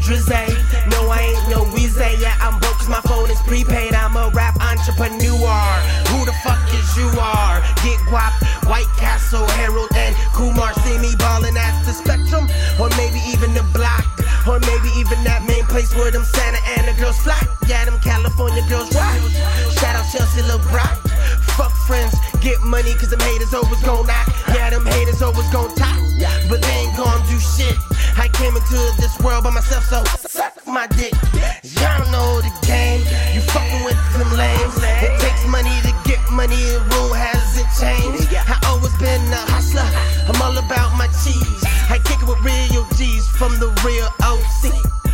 drizzy. No, I ain't no Weezy. Yeah, I'm broke cause my phone is prepaid. I'm a rap entrepreneur. Who the fuck is you are? Get guap, White Castle, Harold, and Kumar. See me ballin' at the Spectrum, or maybe even the Block, or maybe even that main place where them Santa Ana girls flock. Yeah, them California girls rock. Shout out Chelsea LeBrock. Fuck friends, get money cause them haters always gon' knock. Yeah, them haters always gon' talk, but they ain't gon' do shit. I came into this world by myself, so suck my dick. Y'all know the game, you fucking with them lames. It takes money to get money, the rule hasn't changed. I always been a hustler, I'm all about my cheese. I kick it with real G's from the real OC.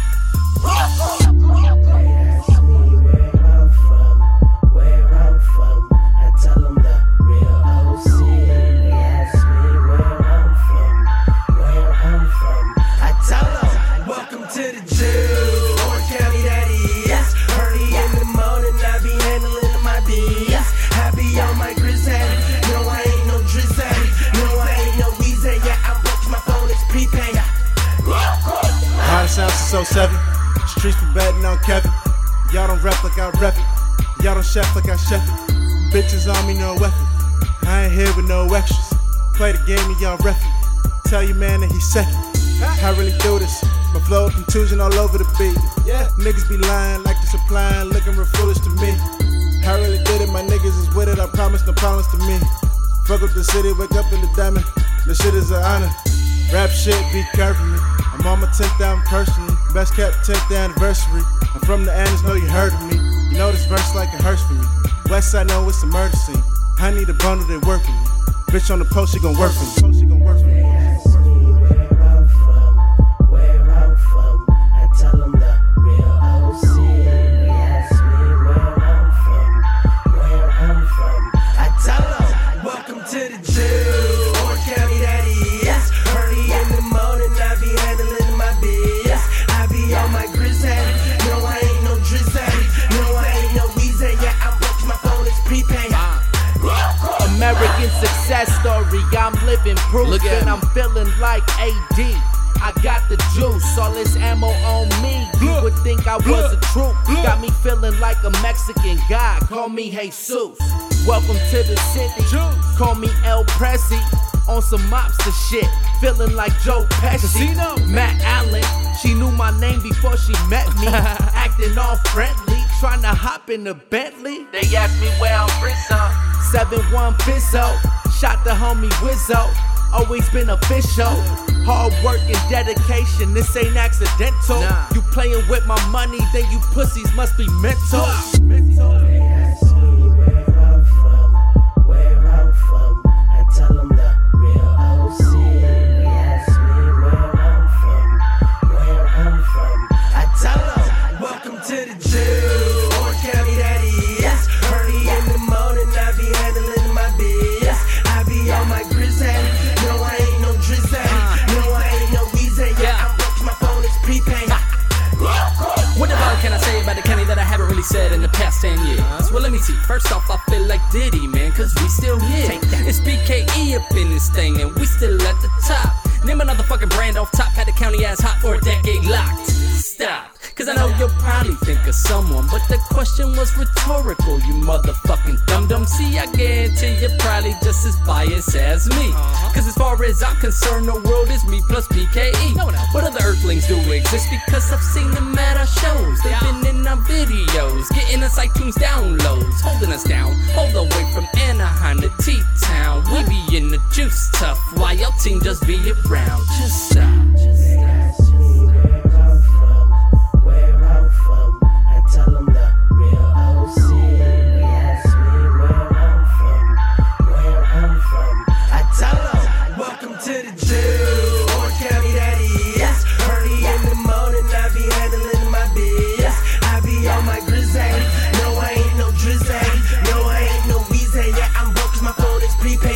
Sounds 07, streets for betting on Kevin. Y'all don't rap like I rep it. Y'all don't chef like I chef it. Bitches on me, no weapon. I ain't here with no extras. Play the game and y'all ref it. Tell you man that he's second. I really do this. My flow contusion all over the beat. Yeah, niggas be lying like they're supplying, looking real foolish to me. I really did it, my niggas is with it. I promise, no promise to me. Fuck up the city, wake up in the diamond. This shit is an honor. Rap shit be curving me. I'm on my 10th album personally, best kept 10th anniversary. I'm from the Andes, know you heard of me. You know this verse like a hearse for me. Westside know it's a murder scene. I need a bundle, they work with me. Bitch on the post, she gon' work for me. American success story, I'm living proof, and I'm feeling like AD. I got the juice, all this ammo on me. You would think I was a troop. Got me feeling like a Mexican guy. Call me Jesus. Welcome to the city. Call me El Prezi. On some mobster shit, feeling like Joe Pesci. Matt Allen, she knew my name before she met me. Acting all friendly, trying to hop in the Bentley. They asked me where I'm from. 7-1 Bizzo, shot the homie Wizzo. Always been official. Hard work and dedication, this ain't accidental. You playing with my money, then you pussies must be mental. Said in the past 10 years. Well, let me see. First off, I feel like Diddy, man, cause we still here. It's BKE up in this thing, and we still at the top. Name another fucking brand off top, had the county ass hot for a decade locked. Stop. Cause I know you'll probably think of someone, but the question was rhetorical, you motherfucking dum-dum. See, I guarantee you're probably just as biased as me. Cause as far as I'm concerned, the world is me plus BKE. But other earthlings do exist because I've seen them at our shows. They've been in our videos, getting us iTunes downloads, holding us down all the way from Anaheim to T-Town. We be in the juice tough, while your team just be around. Just stop. No, I ain't no Drizzy. No, I ain't no Weezy. Yeah, I'm broke cause my phone is prepaid.